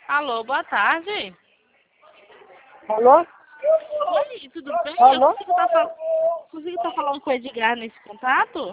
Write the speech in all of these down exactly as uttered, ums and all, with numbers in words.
Alô, boa tarde. Alô? Oi, tudo bem? Eu Alô? consigo estar fal... consigo estar falando com o Edgar nesse contato?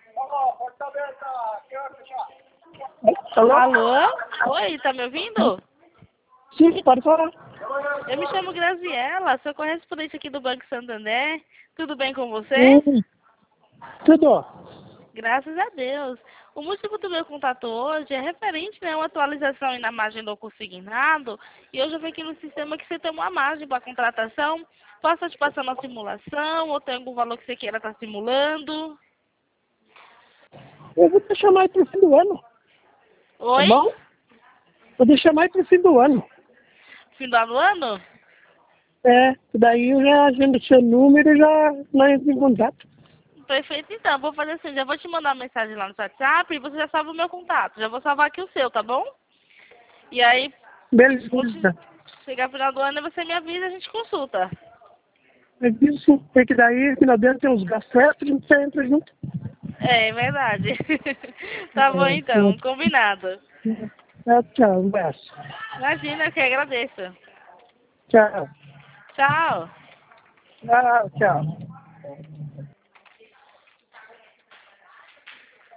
Alô? Alô? Oi, tá me ouvindo? Sim, pode falar. Eu me chamo Graziella, sou correspondente aqui do Banco Santander. Tudo bem com você? Hum, tudo. Graças a Deus. O motivo do meu contato hoje é referente, né, a uma atualização aí na margem do consignado. E hoje eu vi aqui no sistema que você tem uma margem para contratação. Posso te passar uma simulação ou tem algum valor que você queira estar simulando? Eu vou te chamar aí pro fim do ano, tá Oi? bom? Vou te chamar aí pro fim do ano. Final do ano? É, daí eu já agendo seu número e já nós entramos em contato. Perfeito, então. Vou fazer assim, já vou te mandar uma mensagem lá no WhatsApp e você já salva o meu contato. Já vou salvar aqui o seu, tá bom? E aí, quando Beleza. chegar final do ano, você me avisa e a gente consulta. É isso, porque daí, final do ano tem uns gastos extras, a gente já entra junto. É, é verdade. Tá bom, É, então. Combinado. é, tchau, um abraço. Imagina, eu que agradeço. Tchau. Tchau. Tchau, tchau.